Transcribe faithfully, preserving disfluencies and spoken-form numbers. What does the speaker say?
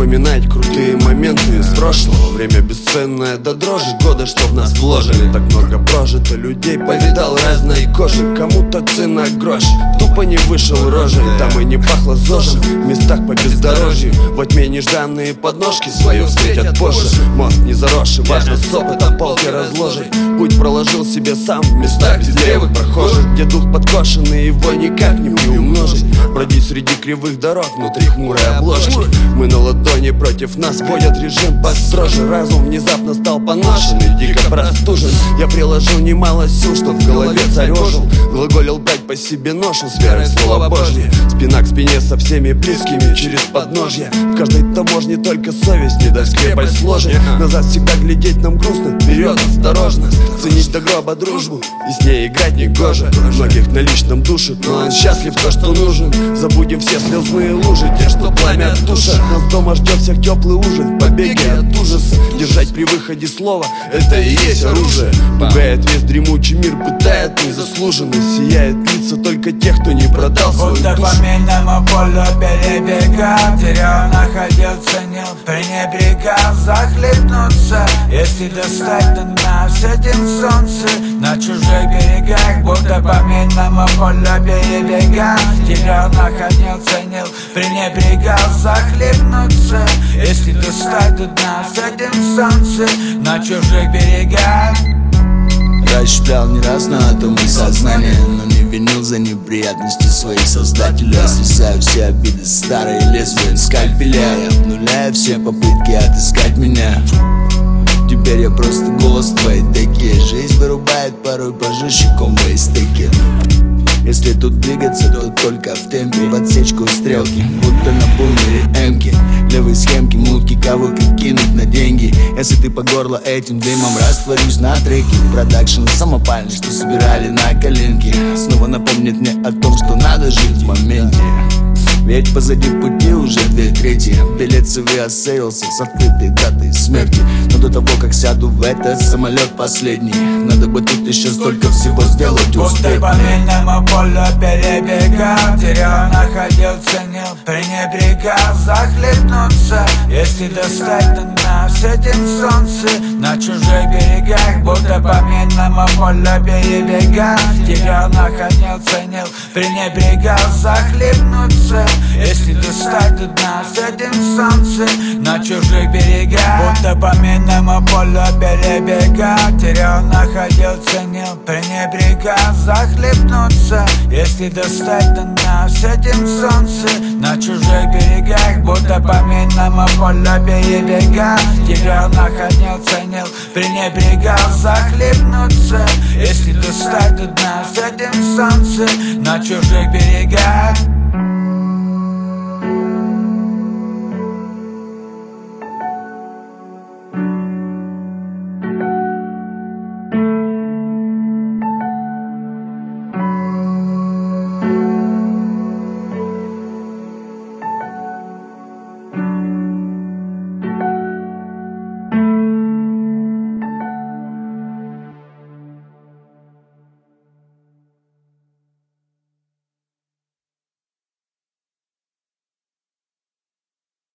вспоминать крутые моменты из прошлого. Время бесценное до дрожи, годы, что в нас вложили. Так много прожито, людей повидал разной кожи. Кому-то цена грош, тупо не вышел рожей. Там и не пахло зожем, в местах по бездорожью. Во тьме нежданные подножки свою встретят позже. Мост не заросший, важно с опытом полки разложить. Путь проложил себе сам в местах без левых прохожих, где дух подкошенный, его никак не приумножить. Бродить среди кривых дорог, внутри хмурой обложки. Мы на ладони, против нас вводят режим построже. Разум внезапно стал поношенный, дико простужен. Я приложил немало сил, чтоб в голове царежил. Глаголил дать по себе ношу с верой в слово Божье. Спина к спине со всеми близкими через подножье. В каждой таможне только совесть не даст крепость сложить. Назад всегда глядеть нам грустно, вперед осторожно. Ценить до гроба дружбу и с ней играть не гоже. Многих на личном душит, но он счастлив то, что нужен. Забудем все слезные лужи, те, что пламя душат. Нас дома ждет всех теплый ужин, побеги от ужаса. Держать при выходе слова, это и есть оружие. Пугает весь дремучий мир, пытает незаслуженно. Сияет лица только тех, кто не продал свою душу. Будто по минному полю перебегал, терял, находил, ценил, пренебрегал. Захлебнуться, если достать до дна, светим солнце на чужих берегах. Будто по минному полю перебегал, терял, находил, ценил, пренебрегал. Захлебнуться, если достать до дна, светим солнце на чужих берегах. Расщеплял не раз на атомы сознания, но не винил за неприятности своих создателей. Слезаю все обиды старые лезвия скальпеля, и обнуляю все попытки отыскать меня. Теперь я просто голос твоей деки. Жизнь вырубает порой пожестче комбо и стыки. Если тут двигаться, то только в темпе. В отсечку и стрелки, будто на бумере эмки. Левые схемки, мутки, кого как кинуть на деньги. Если ты по горло этим дымом, растворюсь на треке. Продакшн самопальный, что собирали на коленке. Снова напомнит мне о том, что надо жить в моменте. Ведь позади пути уже две трети. Билет си ви осеялся с открытой датой смерти. Но до того, как сяду в этот самолет последний, надо бы тут еще столько всего сделать успеть. Будто по минному полю перебегал, терял, находил, ценил, пренебрегал. Захлебнуться, если достать до дна, светим солнце на чужих берегах. Будто по минному полю перебегал, терял, находил, ценил, пренебрегал. Захлебнуться, если достать до дна, светим солнце на чужих берегах. Будто по минному полю перебегал, терял, находил, ценил, пренебрегал. Захлебнуться, если достать до дна, светим солнце на чужих берегах. Будто по минному полю перебегал, терял, находил, ценил, пренебрегал. Захлебнуться, если достать до дна, светим солнце на чужих берегах.